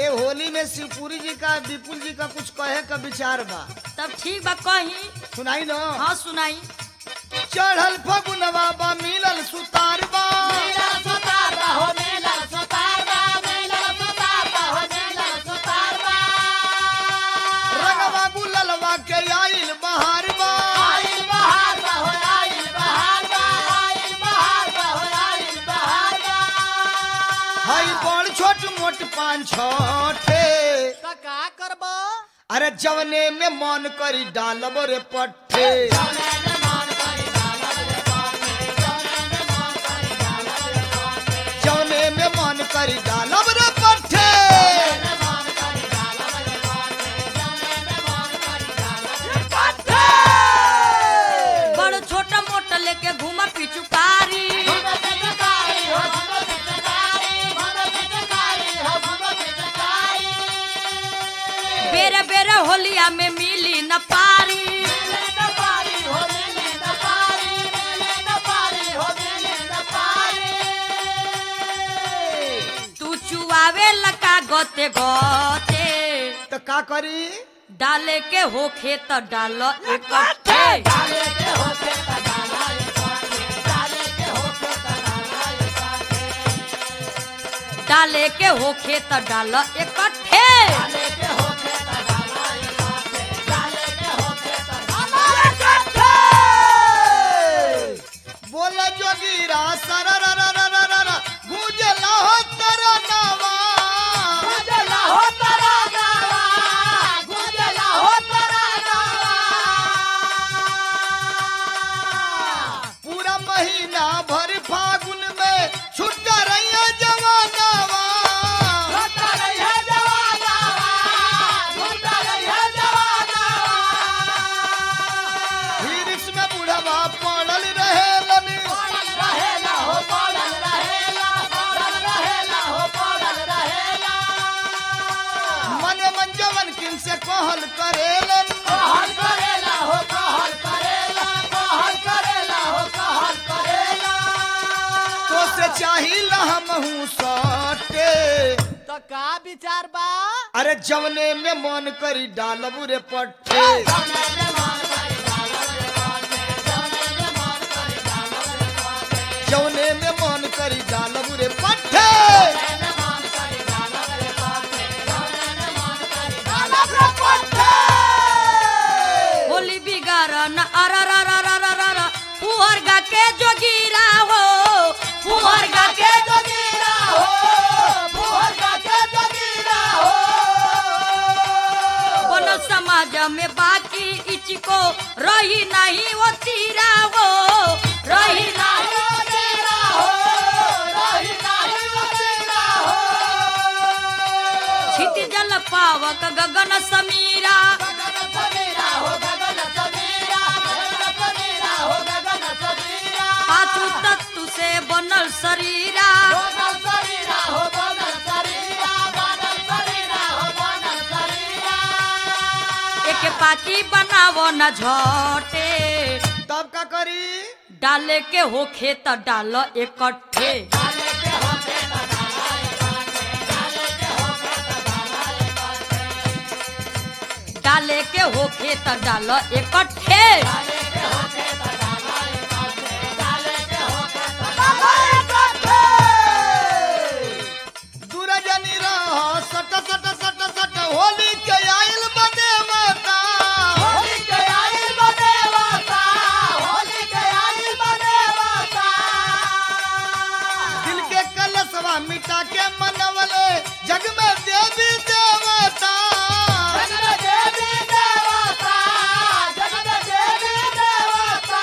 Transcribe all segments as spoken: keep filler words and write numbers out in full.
होली में शिवपुरी जी का विपुल जी का कुछ कहे का विचार बा। तब ठीक बा कही। सुनाई न। हाँ सुनाई। चढ़ल फगुनवा बा मिलल सुतार बा मिलल सुतार बा हो मिलल सुतार बा मिलल सुतार बा हो मिलल सुतार बा रंगवा गुललवा के आइल बहार बा आइल बहार बा हो आइल बहार बा आइल बहार बा हो आइल बहार बा हई बड़ छोट मोट पान छोटे त का करबो अरे जवने में मन करी डालब रे पट्टे जौने में मन करी डालब रे पाटे जौने में मन करी डालब रे पाटे जवने में मन करी डालब रे पट्टे जौने में मन करी डालब रे पाटे जौने में मन करी डालब रे पाटे बड़ छोटा मोटा लेके घूमा पिचुकारी। घुमो पिचकारी हो घुमो पिचकारी घुमो पिचकारी हो घुमो पिचकारी बेरे बेरे होलिया में मिली न पारी। मिले न पारी हो मिले न पारी मिले न पारी हो मिले न पारी तू चुआवे लका गोते गोते तो का करी डाले के होखे त डाल इकट्ठे। डाले के होके त डाला ये पाटे डाले के होके त डाला ये पाटे डाले के होखे त डाल इकट्ठे। डाले के होके त डाला ये पाटे डाले के होके त डाला ये पाटे बोला जोगीरा सरा रा रा रा रा रा रा गुजला हो तेरा नावा गुजला हो तेरा गावा गुजला हो तेरा गावा पूरा महीना भर फागुन में छुट्टा रहिया जवानावा छूटा रही है जवानावा छूटा रही है जवानावा हिरिस में बुढ़वा पड़ल रहेलन पड़ल रहेला हो पड़ल रहेला पड़ल रहेला हो पड़ल रहेला मने मन जवन किन से कहल करेलन कहल करेला हो कहल करेला कहल करेला हो कहल करेला तो से चाहिला हमहू सटे तो का विचार बा अरे जवने में मन करी डालब रे पट्टे जौने में मन करी डालब रे पाटे जौने में मन करी डालब रे पाटे जवने में मन करी डालब रे पट्टे जौने में मन करी डालब रे पाटे जौने में मन करी डालब रे पाटे होली बिगाड़ न अरा रा रा रा रा रा रा पुहर गा के जोगीरा हो पुहर गा के जोगीरा हो पुहर गा के जोगीरा हो बन समाज में बाकी इचको रही नहीं वो तीरा हो रही रही नाही वो तेरा हो रही नाही वो तेरा हो छिति जल पावक गगन समीरा गगन समीरा हो गगन समीरा गगन समीरा हो गगन समीरा पाछू तत्तु से बनल शरीरा बनल शरीरा हो बनल शरीरा बनल शरीरा हो बनल शरीरा एक पाकी बनावो न झटे तब का करी डाले के होखे त डाल इकट्ठे। डाले के होके त डाला ये पाटे डाले के होके त डाला ये पाटे डाले के होखे त डाल इकट्ठे। डाले के होके त डाला ये पाटे डाले के होके त डाला ये पाटे दुरजनी रह सट सट सट सट होली के आइल बने माता होली के आइल बने वाता होली के आइल बने वाता दिल के कलसवा मिटा के मनवले जग में देवी देवता जग में देवी देवता जग में देवी देवता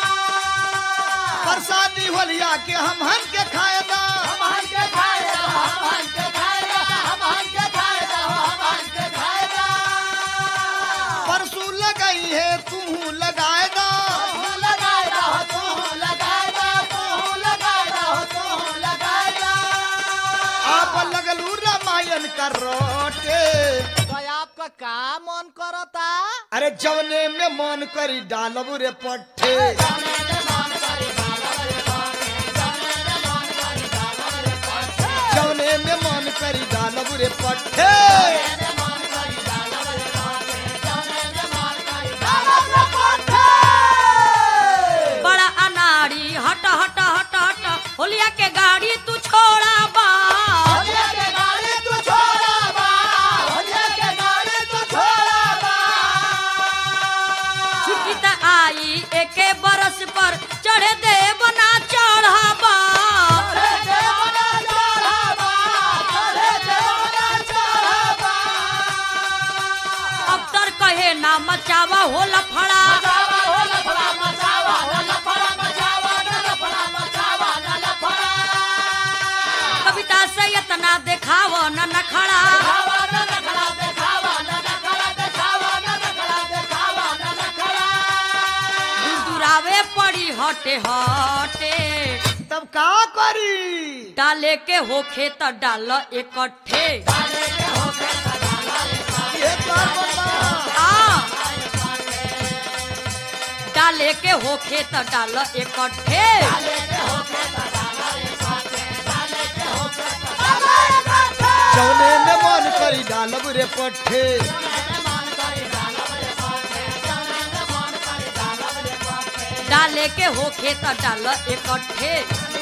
प्रसादी होलिया के हम हन के खाएदा हम हन के खाएगा हम हन के खाएगा हम हन के खाएगा हम हन के खाएगा परसू लगाई है तू लगाएदा तू लगाएगा हो तू लगाएगा तू लगाएगा हो तू लगाएगा आप लगलू रामायण का रोटे तो आपका का मन करता अरे जवने में मन करी डालब रे पट्टे जौने में मन करी डालब रे पाटे जौने में मन करी डालब रे पाटे जवने में मन करी डालब डालब रे पट्ठे बड़ा अनाड़ी हट हट हट हट होलिया के गाड़ी तू छोड़ा बा छुट्टी त आई एके बरस पर चढ़े दे बना चढ़ाबा अब तर कहे ना मचावा हो लफड़ा कविता से इतना देखाव न नखड़ा दुरावे पड़ी हटे हटे तब का करी डाले के होखे त डाल इकट्ठे ये कर बता आ डाले के होखे त डाल इकट्ठे जौने में मन करी डालब रे पट्ठे डाले के होखे त डाल इकट्ठे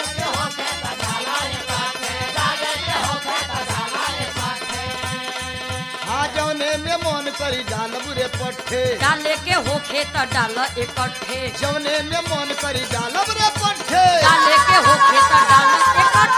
हाँ जौने में मन करी डालब रे पट्ठे डाले के होखे त डाल इकट्ठे जौने में मन करी डालब रे पट्ठे डाले के होखे त डाल इकट्ठे